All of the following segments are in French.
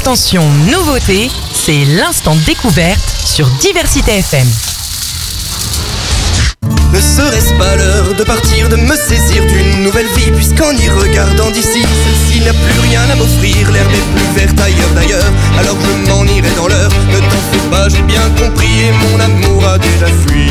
Attention, nouveauté, c'est l'instant découverte sur Diversité FM. Ne serait-ce pas l'heure de partir, de me saisir d'une nouvelle vie, puisqu'en y regardant d'ici, celle-ci n'a plus rien à m'offrir, l'herbe est plus verte ailleurs d'ailleurs, alors je m'en irai dans l'heure. Ne t'en fais pas, j'ai bien compris et mon amour a déjà fui.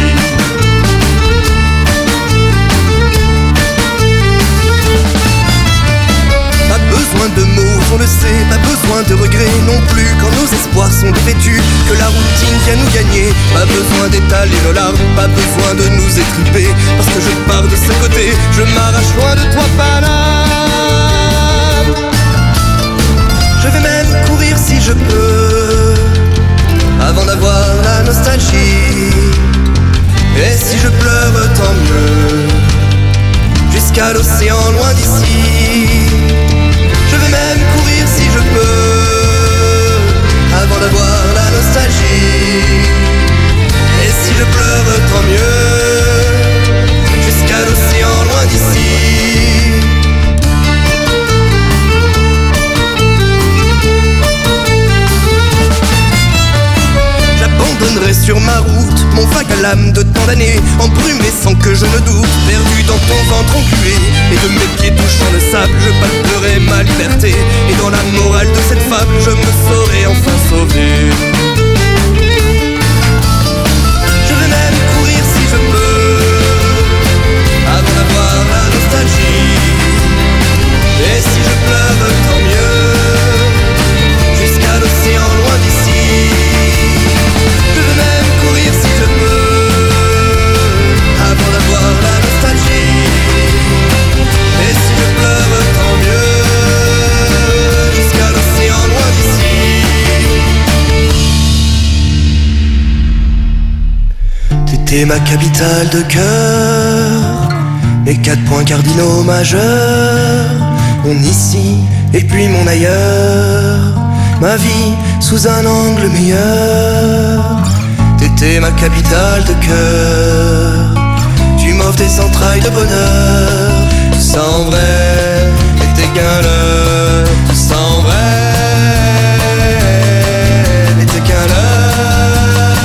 Pas besoin de mots, on le sait, pas besoin de regrets non plus quand nos espoirs sont dévêtus, que la routine vient nous gagner. Pas besoin d'étaler nos larmes, pas besoin de nous étriper, parce que je pars de ce côté, je m'arrache loin de toi, Paname. Je vais même courir si je peux, avant d'avoir la nostalgie. Et si je pleure, tant mieux, jusqu'à l'océan loin d'ici. Je vais même courir si je peux, avant d'avoir la nostalgie. Et si je pleure, tant mieux, jusqu'à l'océan loin d'ici. J'abandonnerai sur ma route mon vague à l'âme de tant d'années, embrumé sans que je ne doute, perdu dans ton ventre englué, et de mes pieds touchant le sable, je palperai ma liberté, et dans la morale de cette fable, je me saurai enfin sauvé. Je vais même courir si je peux, avant d'avoir la nostalgie. Et si je pleure, tant mieux, jusqu'à l'océan loin d'ici. Je vais même courir si je peux, avant d'avoir la nostalgie. Et si je pleure, tant mieux, jusqu'à l'océan loin d'ici. T'étais ma capitale de cœur, mes 4 points cardinaux majeurs, mon ici et puis mon ailleurs, ma vie sous un angle meilleur. T'étais ma capitale de cœur, tu m'offres des entrailles de bonheur. Tout ça en vrai n'était qu'un leurre, tout ça en vrai n'était qu'un leurre.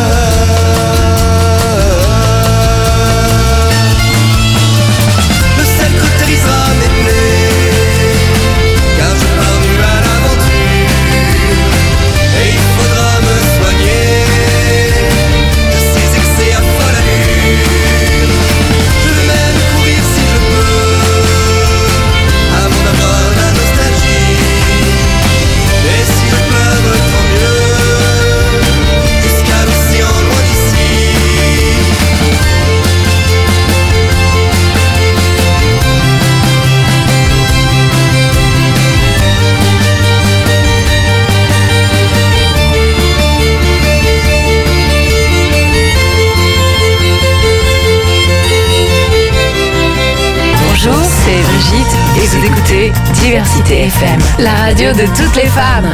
Le sel cautérisera mes plaies, car je pars nu à l'aventure, et il faudra me soigner de ces excès à folle allure. Je vais même courir si je peux, avant d'avoir la nostalgie. Et si je pleure, tant mieux, jusqu'à l'océan loin d'ici. Bonjour, c'est Brigitte et vous écoutez Diversité FM, la radio de toutes les femmes.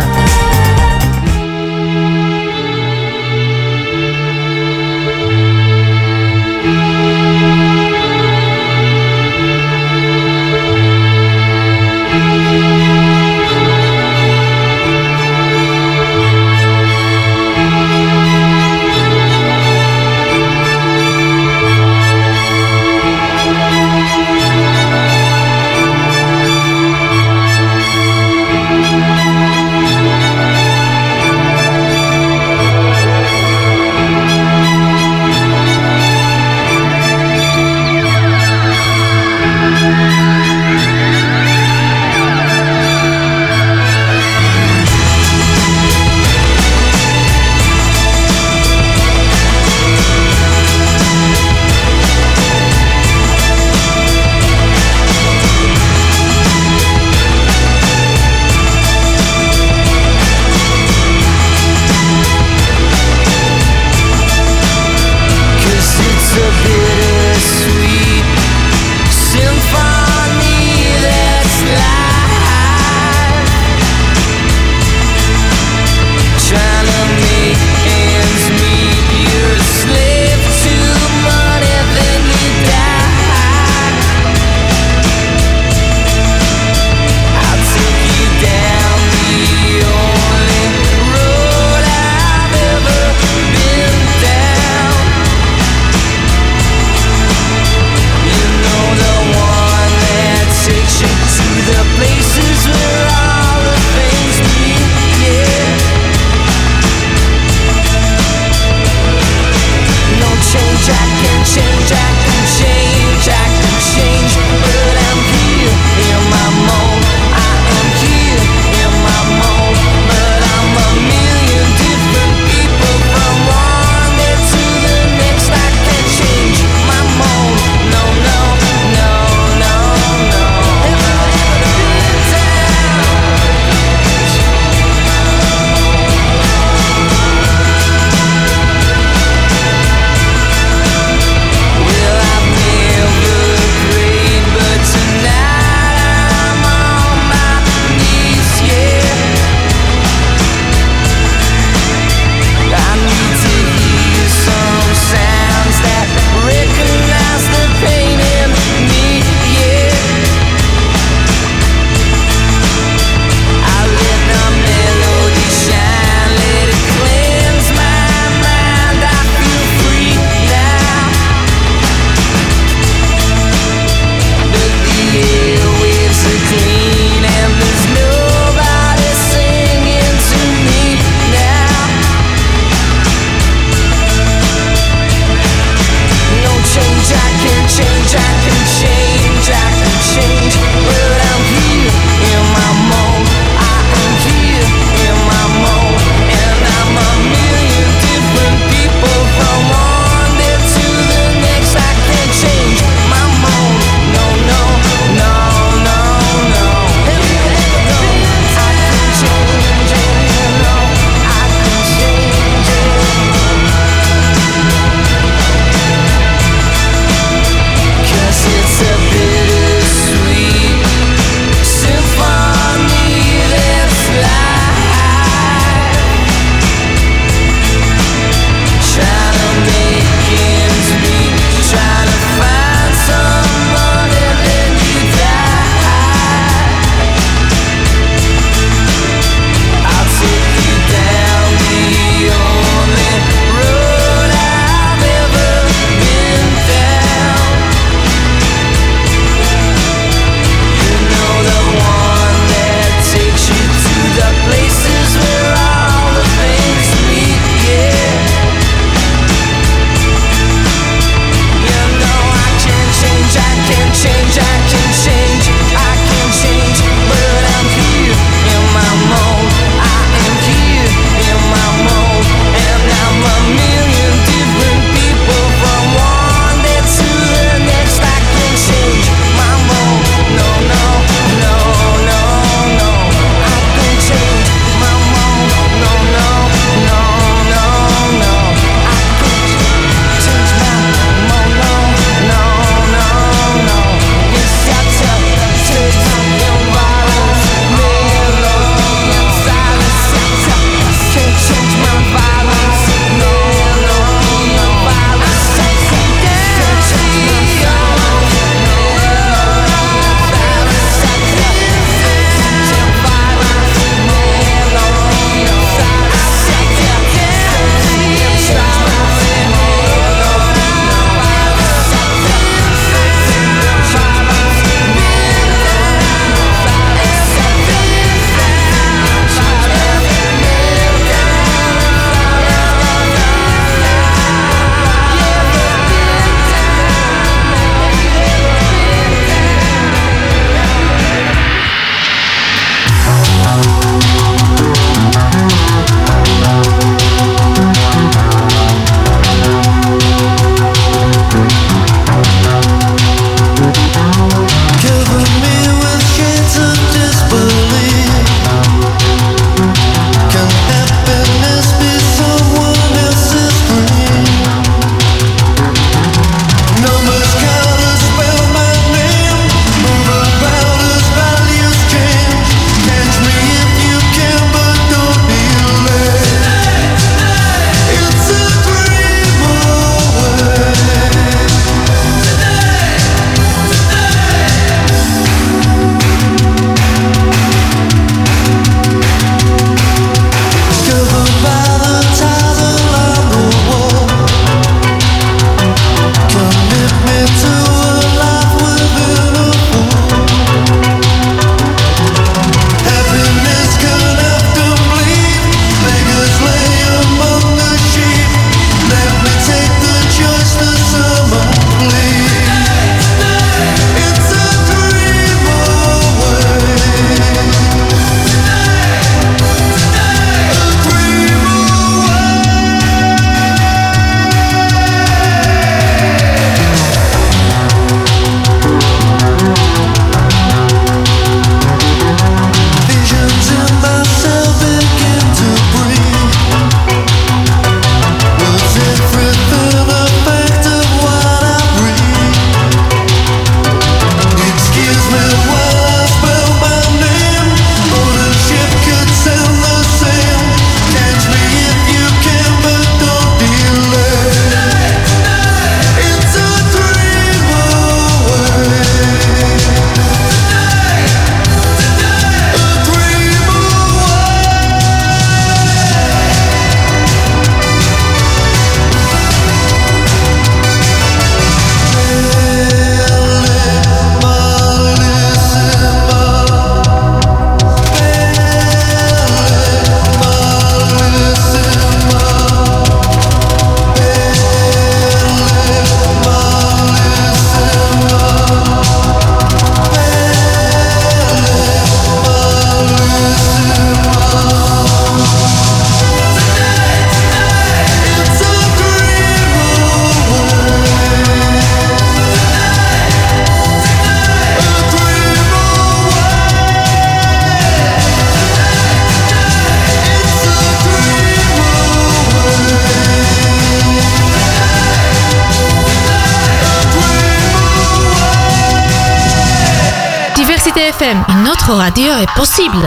FM. Une autre radio est possible.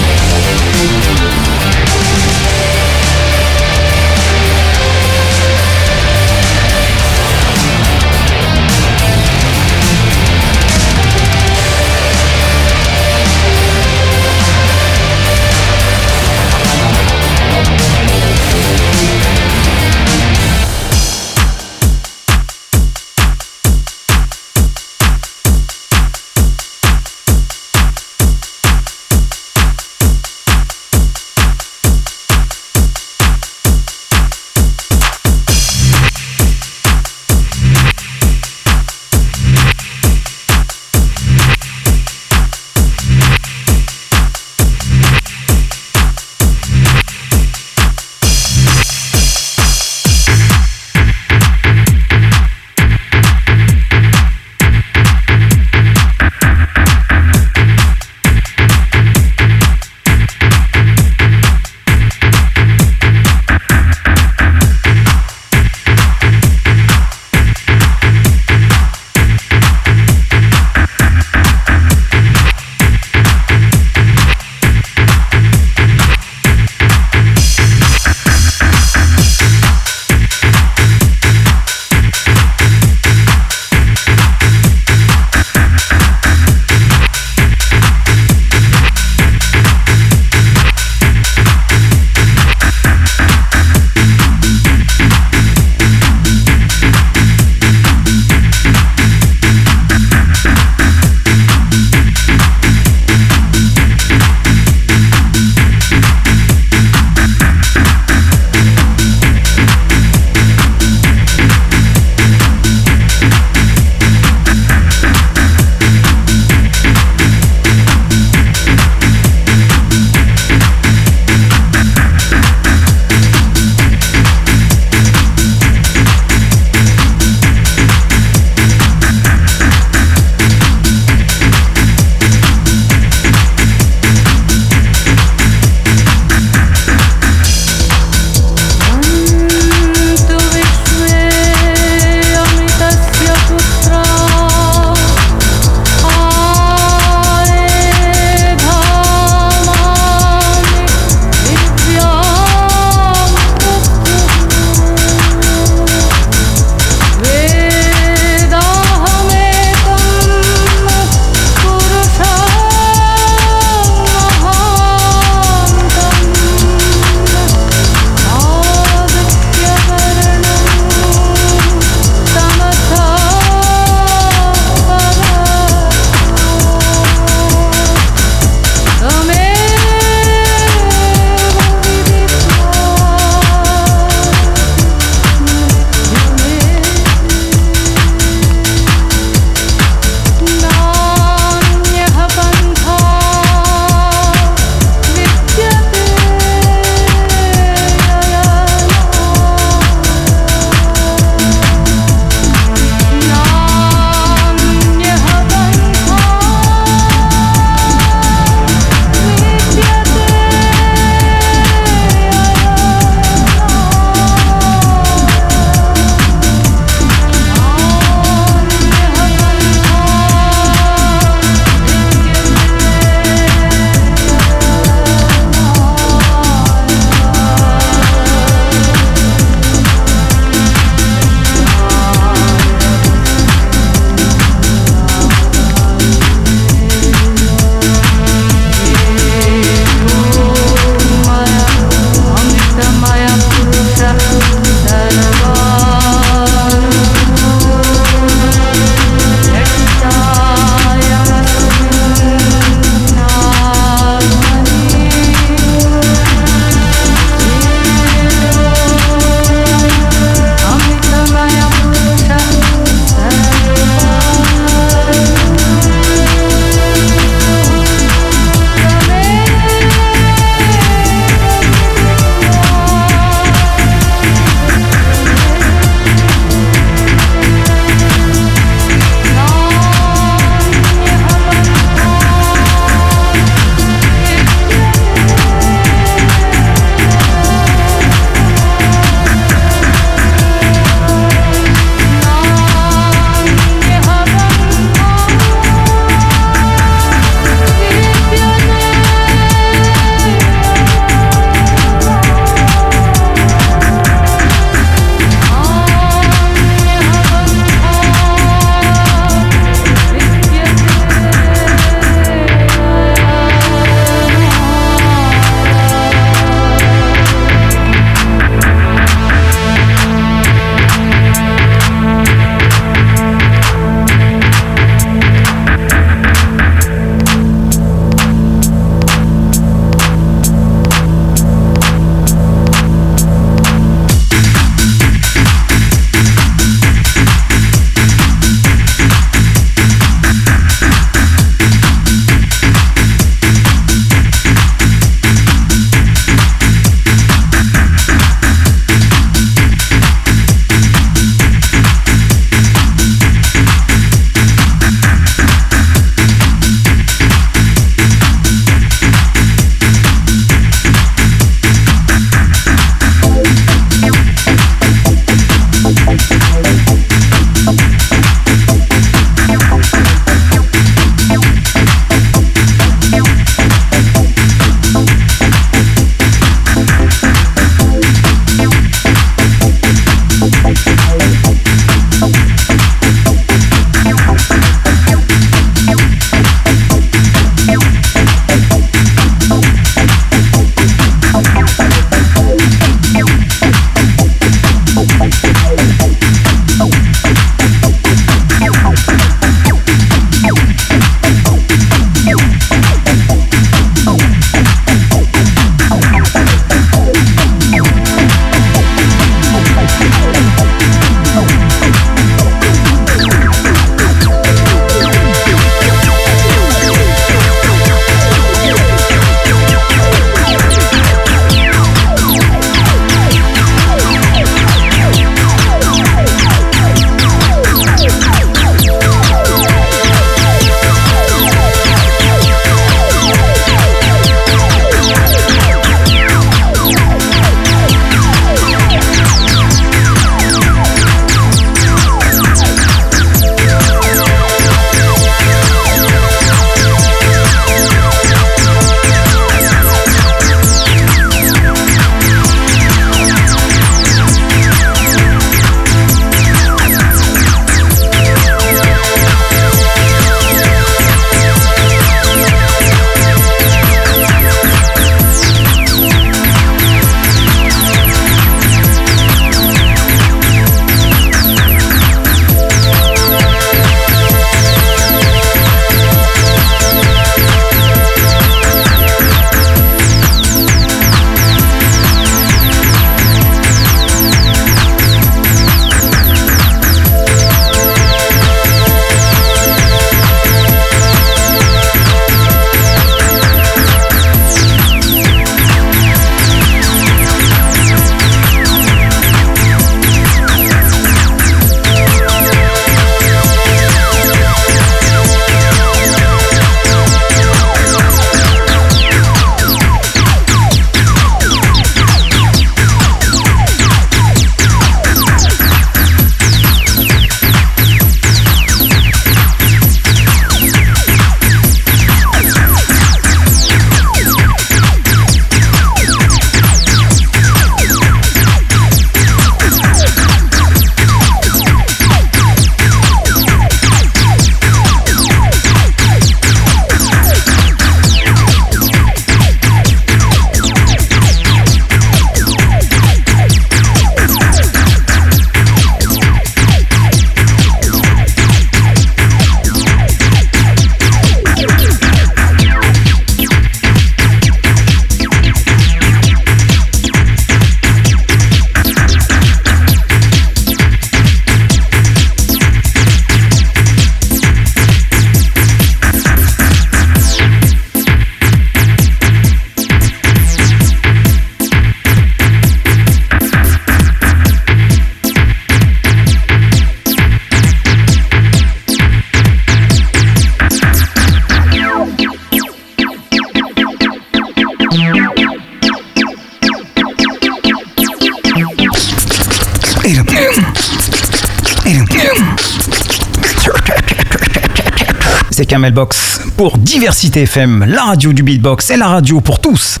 c'est Kamel Box pour Diversité FM, la radio du beatbox et la radio pour tous.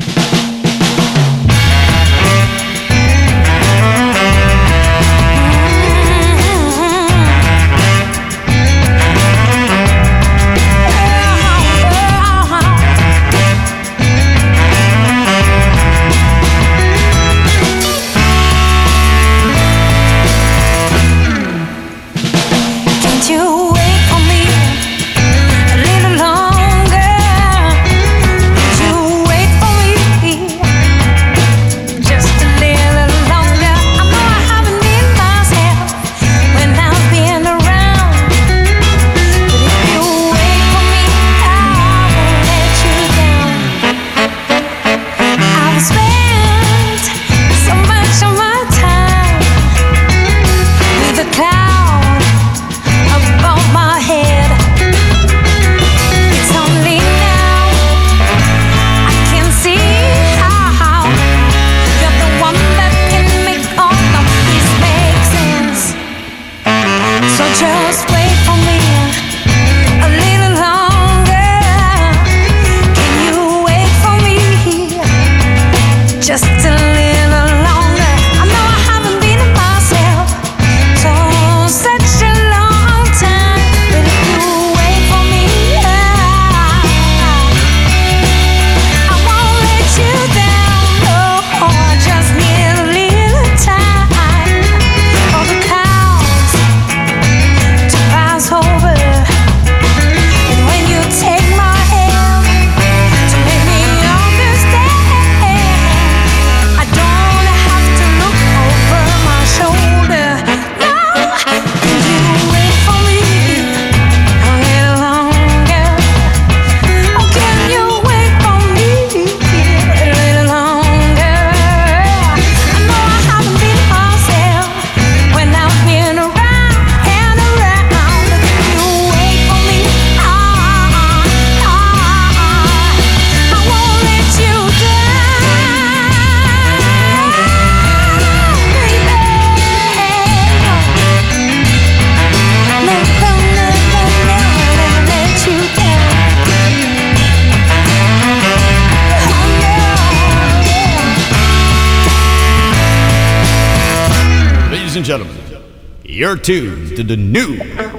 Gentlemen, you're tuned to the new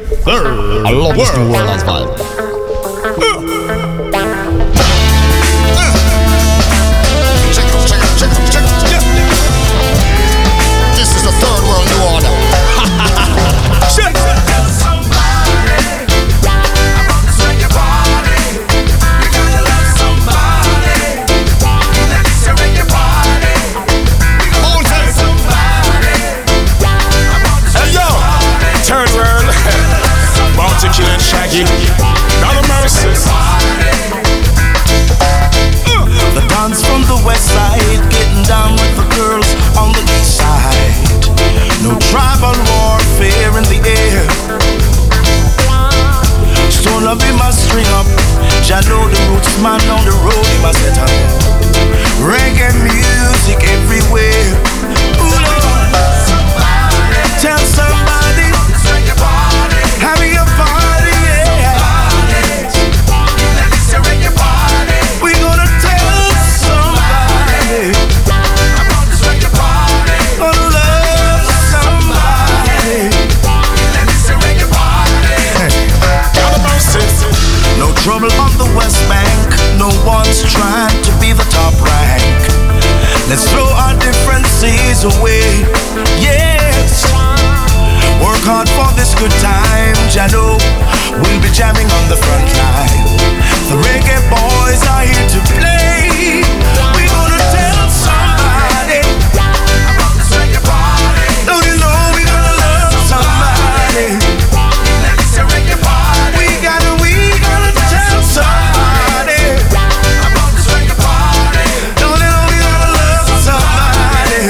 third I love this new world as vibe. This is the third world new order. Killing Shaggy, not a mercy. The dance from the west side, getting down with the girls on the east side. No tribal warfare in the air. Stone up in my string up, Jah know the roots man on the road in my set up. Reggae music everywhere. Ooh, Lord. Tell somebody, having a party, yeah. We gonna tell somebody, gonna love somebody. No trouble on the West Bank, no one's trying to be the top rank. Let's throw our differences away, yes. Work hard for this good time, Jano. We'll be jamming on the front line. The reggae boys are here to play. We're gonna tell somebody. Don't you know we're gonna love somebody? We gotta tell somebody. Don't you know we're gonna love somebody?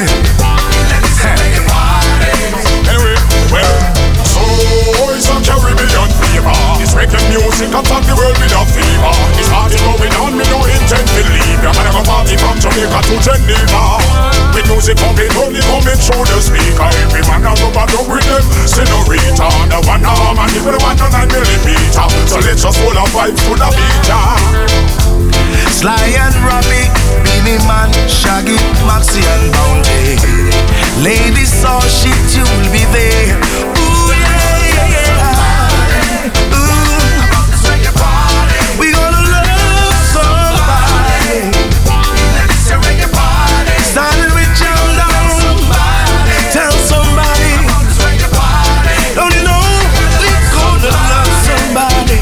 Anyway, well, so it's a Caribbean fever. This reggae music attack the world with a fever. It's party going on, me no intend to leave. You're gonna go party from Jamaica to Geneva. with music pumping, only coming through the speaker. Every man a rubber dub with them senorita. The one arm and even the 109mm. So let's just hold our vibes to the beat, Sly and Robbie, Beanie Man, Shaggy, Maxi and Bounty. Ladies saw shit, you'll be there. Ooh, yeah, yeah. Ooh, we gonna love somebody. Started with John Down. Tell somebody. Don't you know we gonna love somebody.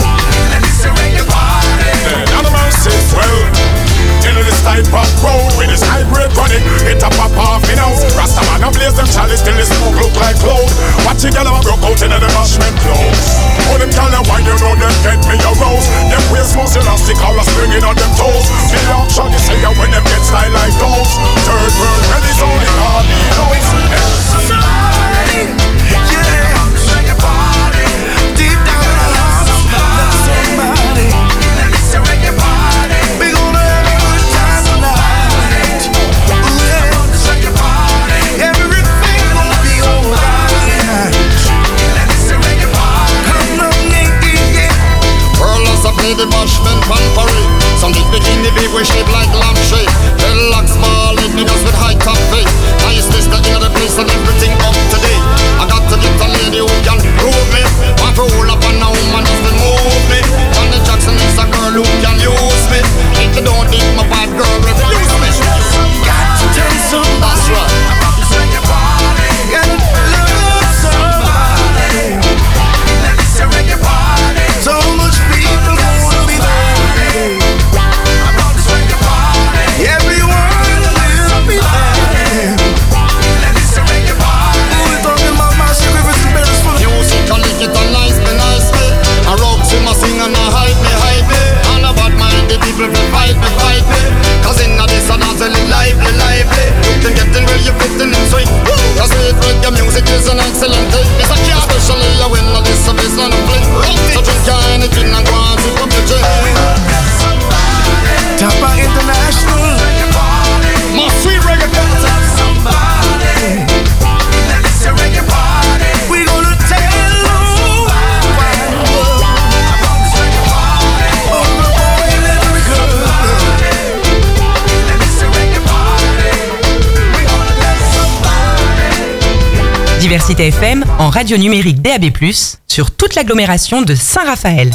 Well, till this type of road with this hybrid running, it a pop off in house. Rasta man a blaze them chalice till the smoke look like cloud. Watch it gyal a broke out into the bashment clothes. All them gyal a wine, you know them get me a rose. Them waist muscle elastic, all a springing on them toes. Me auction you say ya when them get style like those. Third world ready, so they call me those. Somebody, yeah. Deep down in our hearts, love somebody. We gonna have a good time tonight. Ooh, yeah. Everything gonna be alright. Come on, yeah. Pearls a play the bashment pampering. Some big bikini big we shape like lampshade. Well like small head niggas with high top face. Niceness the in the place and everything up to date. I got to get a lady who can prove me. Want to hold up on a woman just to move me. Johnny Jackson is a girl who can use me. If you don't think my bad girl refuse me. Got to tell somebody. That's right. Gotta love somebody. So much people wanna be there. Everyone will be there. We're talking about my secrets and better for you. Musically get a nice me. I rock to my sing and I hype me. All about mind the people will fight me. Cause in this and that's a lively. You can get in where you fit in and swing. Cause reggae music is an excellent thing. It's a key, especially when this is not a fling. So drink anything and go on to come to drink. Tapa International. My sweet reggae party. We gonna tell the wide world. Oh, boy, let me go. Diversité FM en radio numérique DAB+, sur toute l'agglomération de Saint-Raphaël.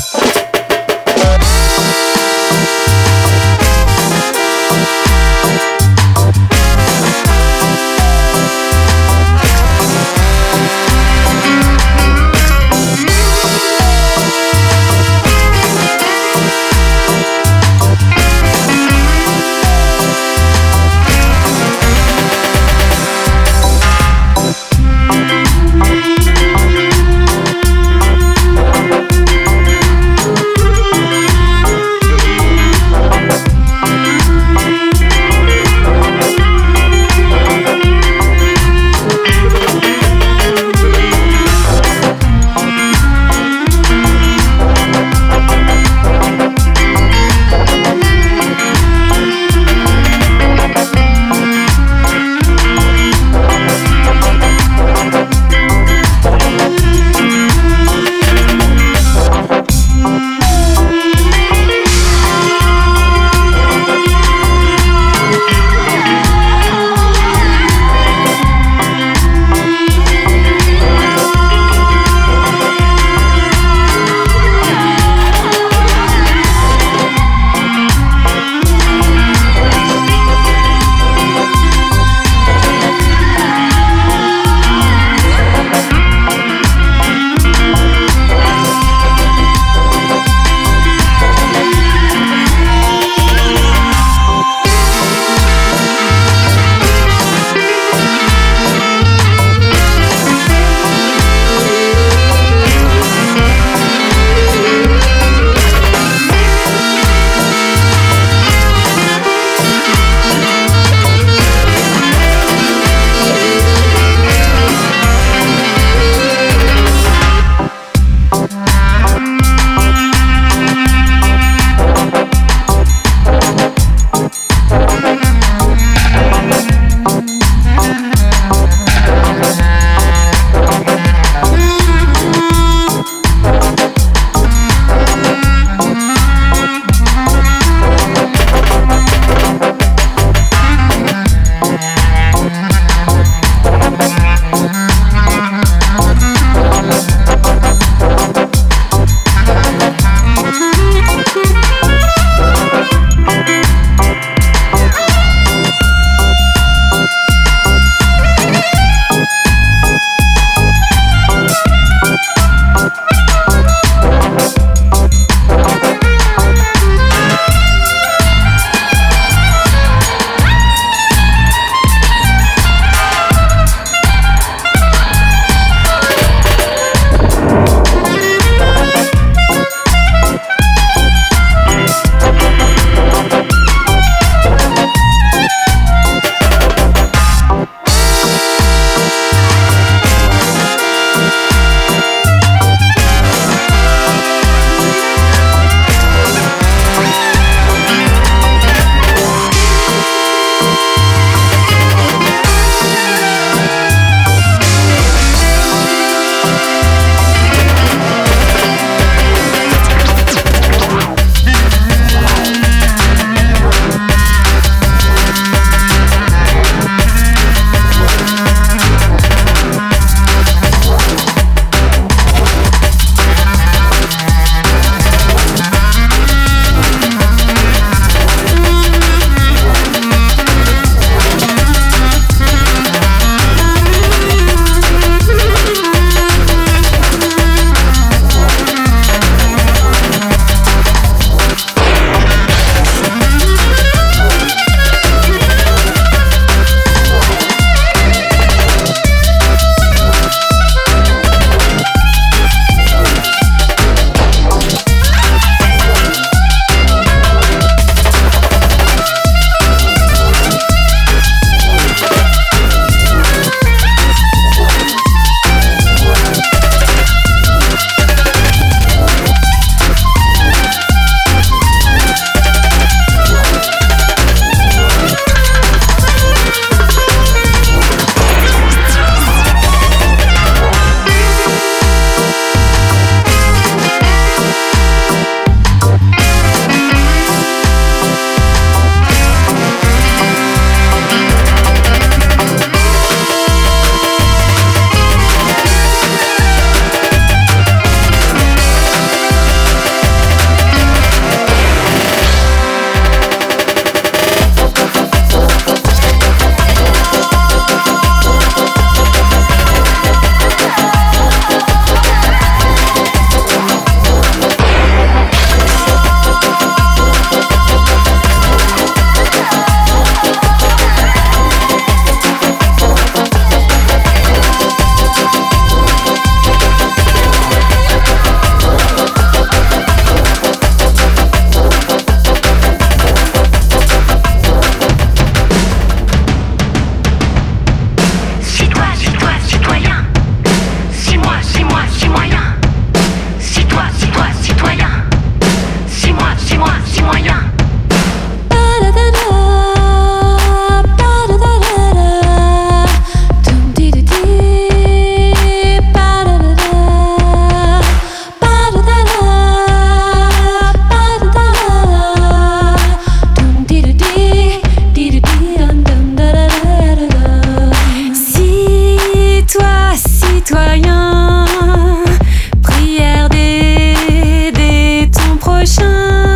citoyen, prière d'aider ton prochain.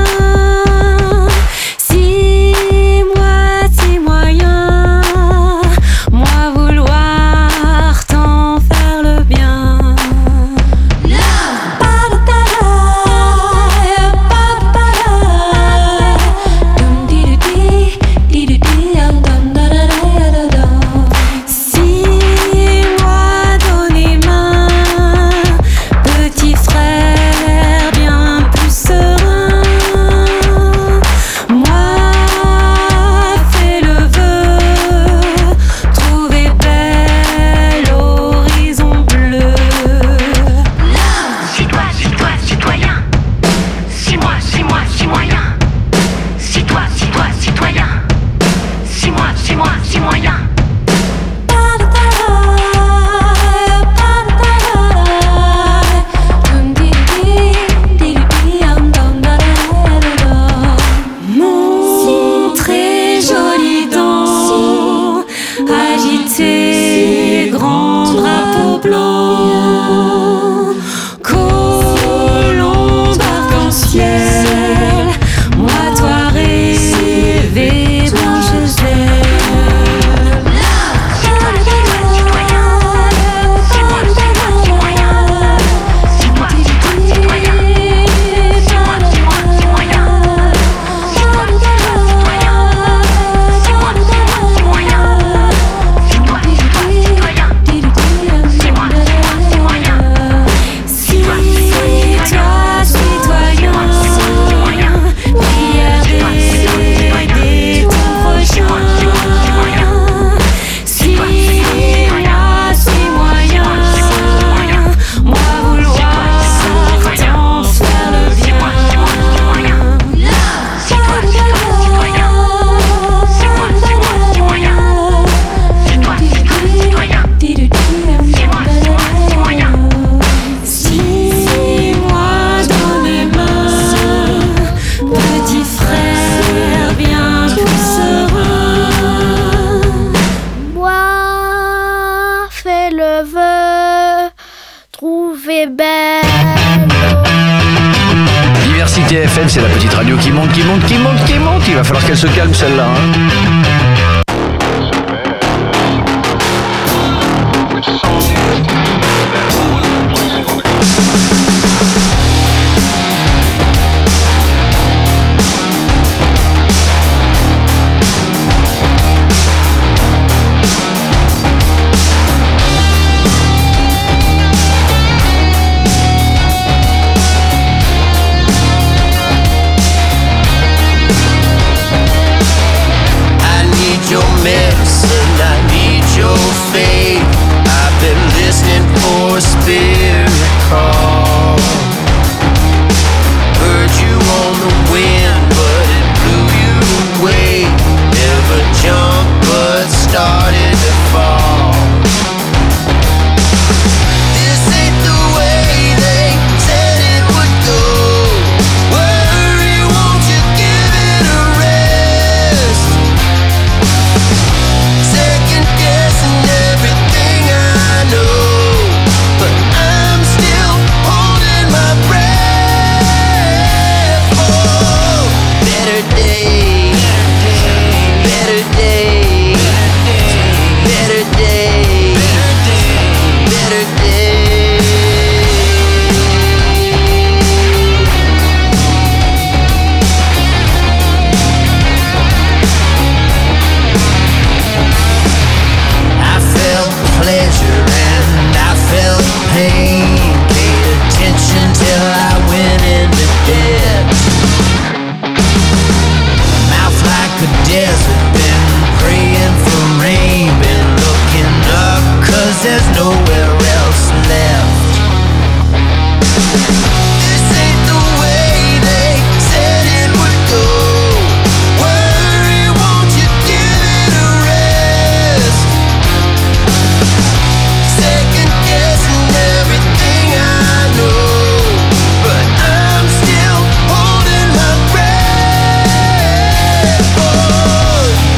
Si moi, si moyen, moi vouloir t'en faire le bien. Diversité FM, c'est la petite radio qui monte. Il va falloir qu'elle se calme celle-là.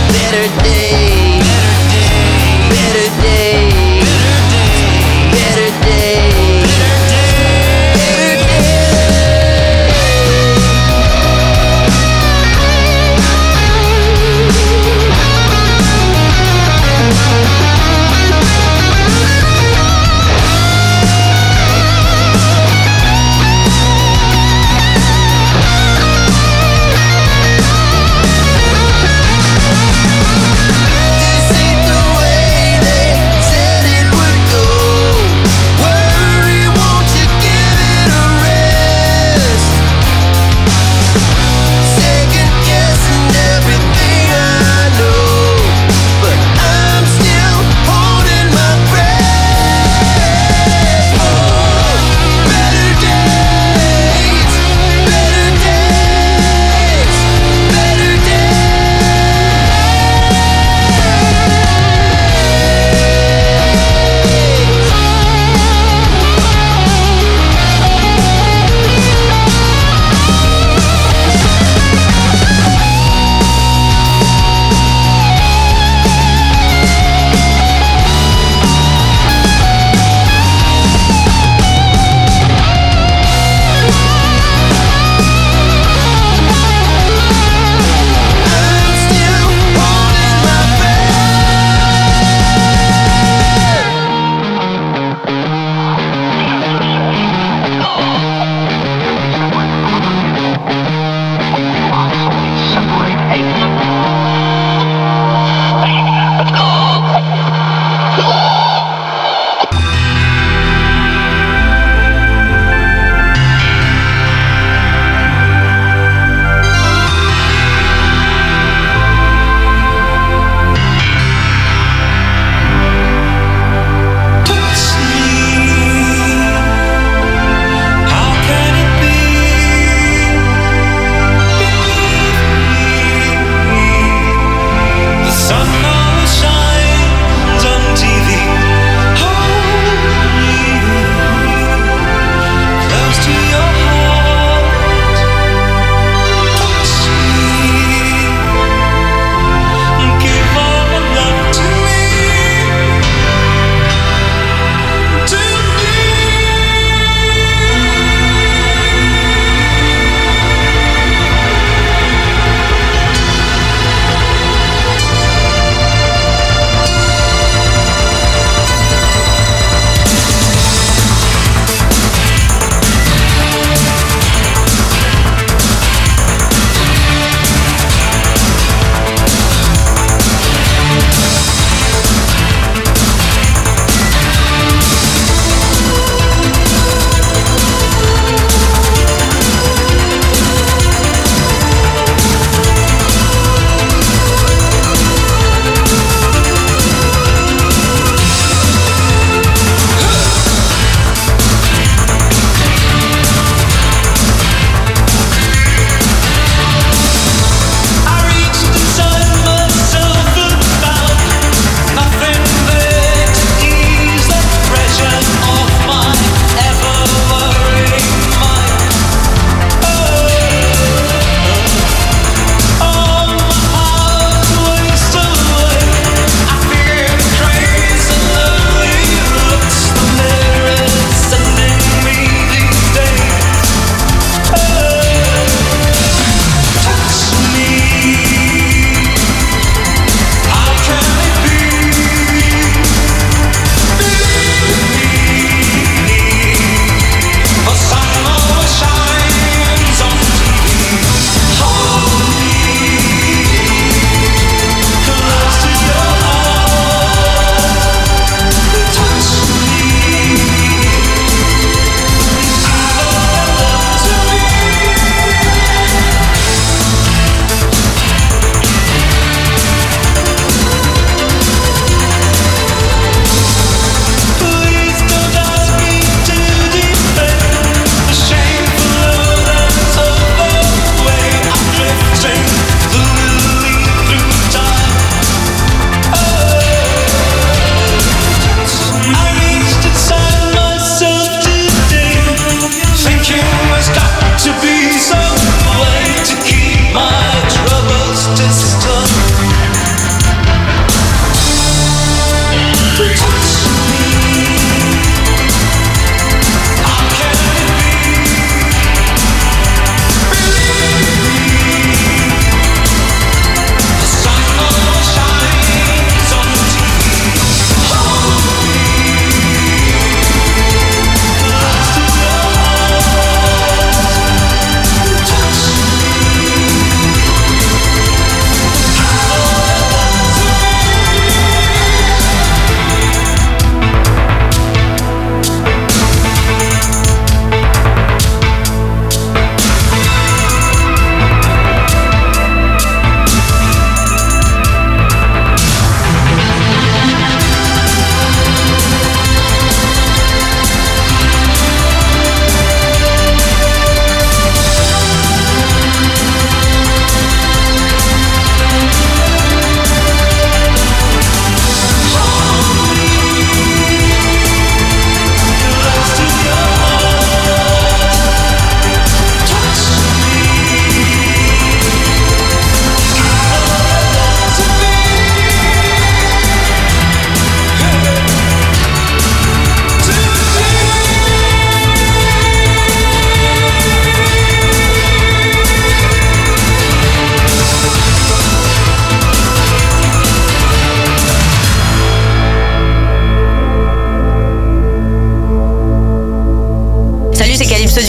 Better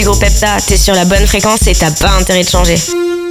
niveau pepta, t'es sur la bonne fréquence et t'as pas intérêt de changer.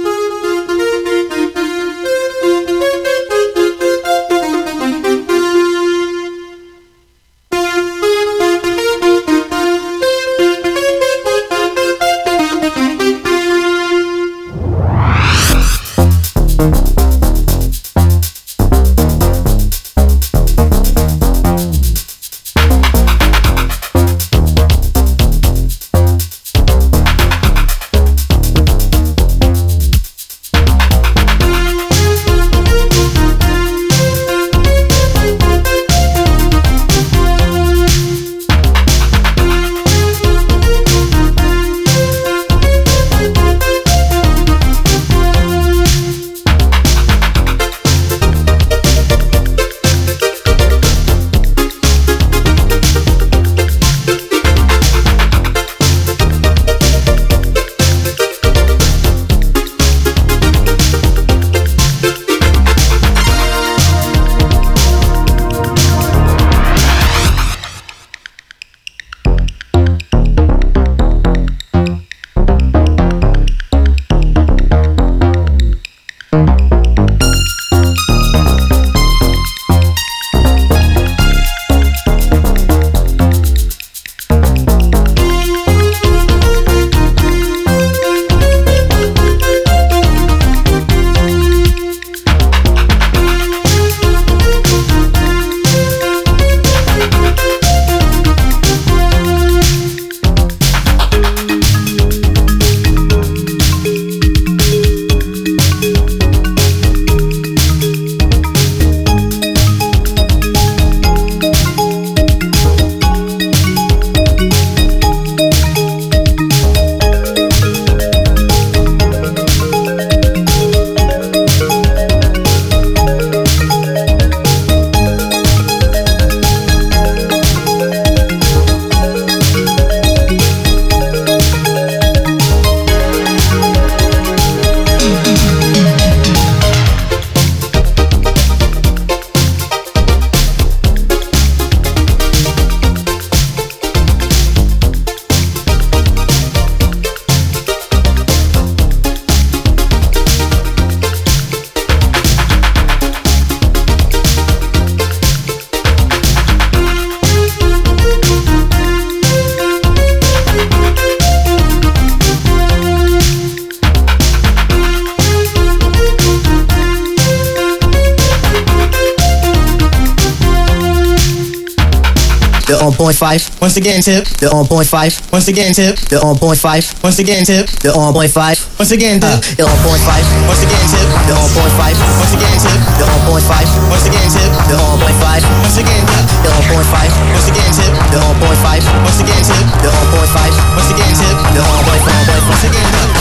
They're on point five. Once again, tip. They're on point five. Once again, tip. They're on point five. Once again, tip. They're on point five. Once again, tip. They're on point five. Once again, tip. They're on point five. Once again, tip. They're on point five. Once again, tip. They're on point five. Once again, tip. They're on point five. Once again, tip. They're on point five. Once again, tip. They're on point five. Once again, tip. They're on point five. Once again, tip.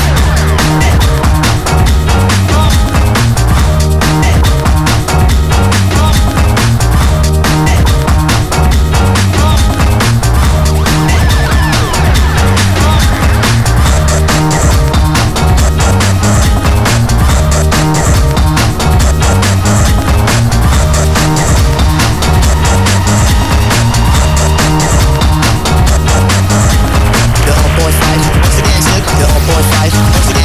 Once again, tip. They're on point five. Once again,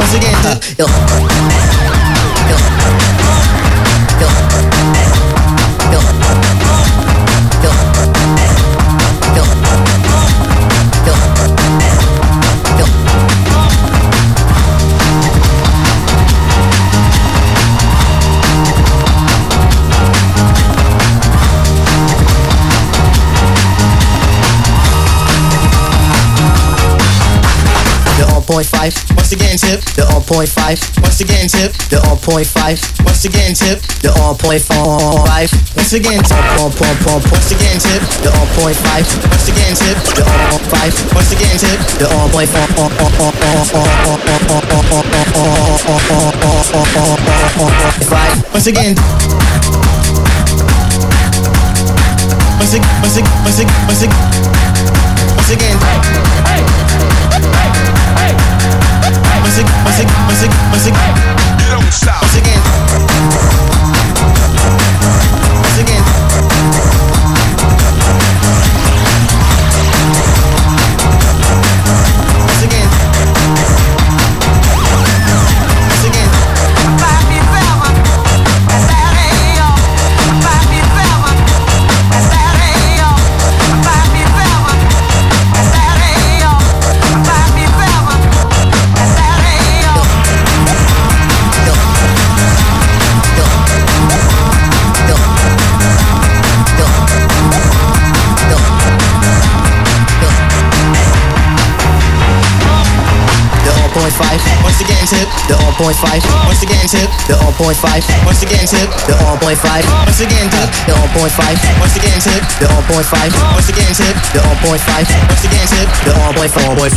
Once again, Once again tip, the on point five. Once again tip, the on point five. Once again tip, the on point five. Once again tip, once again tip, the on point five. Once again tip, the on five. Once again tip, the on point five. Once again. Once again. Once again. You don't stop. Once again. Once again. Once again. Once again. Once again tip, the on point five. Once again tip, the on point five. Once again tip, the on point five. Once again tip, the on point five. Once again tip, the on point five. Once again tip, the on point five. Once again tip, the on point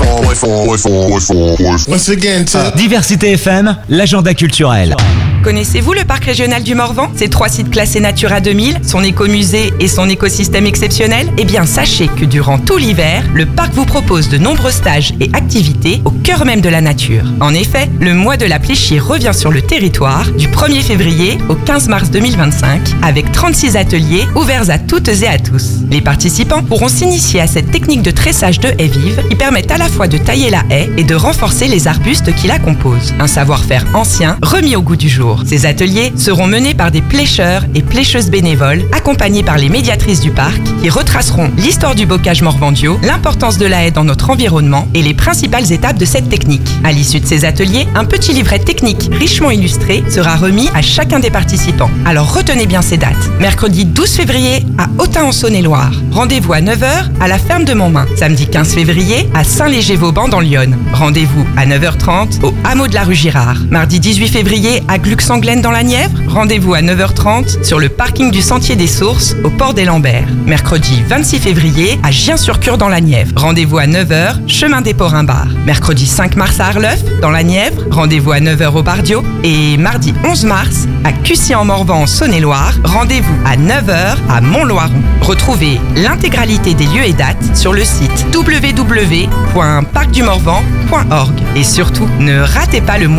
four. Once again tip. Diversité FM, l'agenda culturel. Connaissez-vous le parc régional du Morvan? Ses 3 sites classés Natura 2000, son écomusée et son écosystème exceptionnel? Eh bien, sachez que durant tout l'hiver, le parc vous propose de nombreux stages et activités au cœur même de la nature. En effet, le mois de la Pléchie revient sur le territoire du 1er février au 15 mars 2025 avec 36 ateliers ouverts à toutes et à tous. Les participants pourront s'initier à cette technique de tressage de haies vives qui permet à la fois de tailler la haie et de renforcer les arbustes qui la composent. Un savoir-faire ancien remis au goût du jour. Ces ateliers seront menés par des plécheurs et plécheuses bénévoles, accompagnés par les médiatrices du parc, qui retraceront l'histoire du bocage morvandio, l'importance de la haie dans notre environnement et les principales étapes de cette technique. À l'issue de ces ateliers, un petit livret technique richement illustré sera remis à chacun des participants. Alors retenez bien ces dates. Mercredi 12 février à Autun-en-Saône-et-Loire. Rendez-vous à 9h à la ferme de Montmain. Samedi 15 février à Saint-Léger-Vauban dans l'Yonne. Rendez-vous à 9h30 au hameau de la rue Girard. Mardi 18 février à Gluck-Sanglaine dans la Nièvre. Rendez-vous à 9h30 sur le parking du Sentier des Sources au port des Lamberts. Mercredi 26 février à Gien-sur-Cure dans la Nièvre. Rendez-vous à 9h, chemin des Porins-Bar. Mercredi 5 mars à Arleuf dans la Nièvre. Rendez-vous à 9h au Bardio. Et mardi 11 mars à Cussy-en-Morvan en Saône-et-Loire. Rendez-vous à 9h à Mont-Loiron. Retrouvez l'intégralité des lieux et dates sur le site www.parcdumorvan.org. Et surtout, ne ratez pas le mois